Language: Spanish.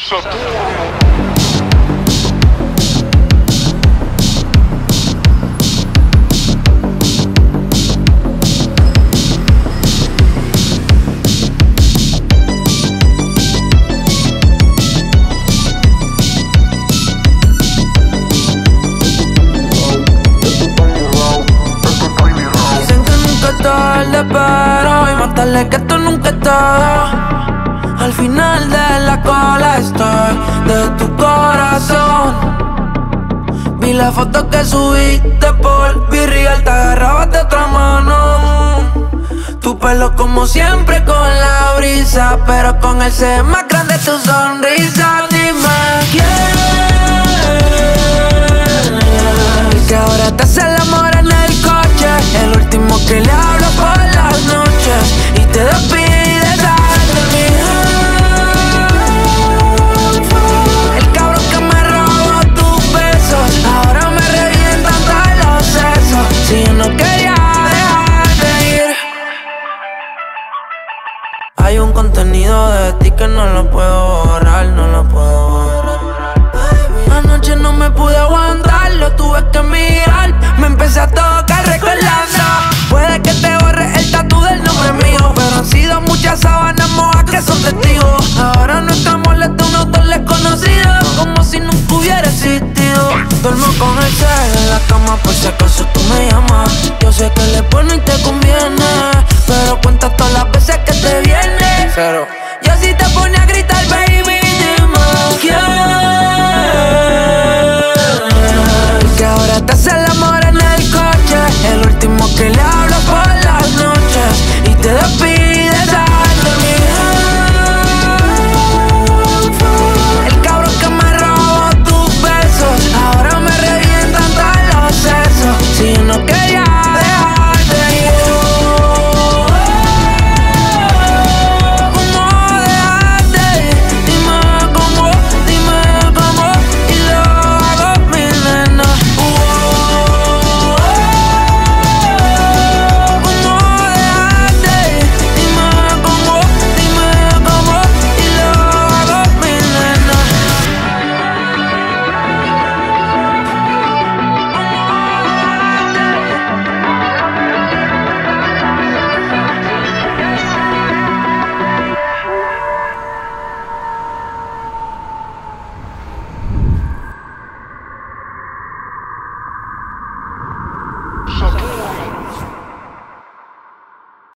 Pero hoy más tarde que esto nunca está. Al final de la cola estoy de tu corazón. Vi la foto que subiste por Virreal, te agarrabas de otra mano. Tu pelo como siempre con la brisa, pero con el se más grande tu sonrisa. Dime quién, que ahora te hace el amor en el coche, el último que le hablo por las noches y te despides de mí. El cabrón que me robó tus besos, ahora me revientan todos los sesos. Si yo no quería dejarte ir. Hay un contenido de ti que no lo puedo borrar, no lo puedo borrar. Anoche no me pude aguantar, lo tuve que mirar. Me empecé a tocar recordando. Puede que te borre el tatu del nombre mío, pero han sido muchas sábanas mojas que son testigos. Ahora nuestra molesta unos dos desconocidos, como si nunca hubiera existido. Duermo con el cel en la cama por si acaso tú me llamas. Yo sé que le pones y te conviene, pero cuenta todas las veces que te viene. Cero. Yo sí te pone a gritar, baby.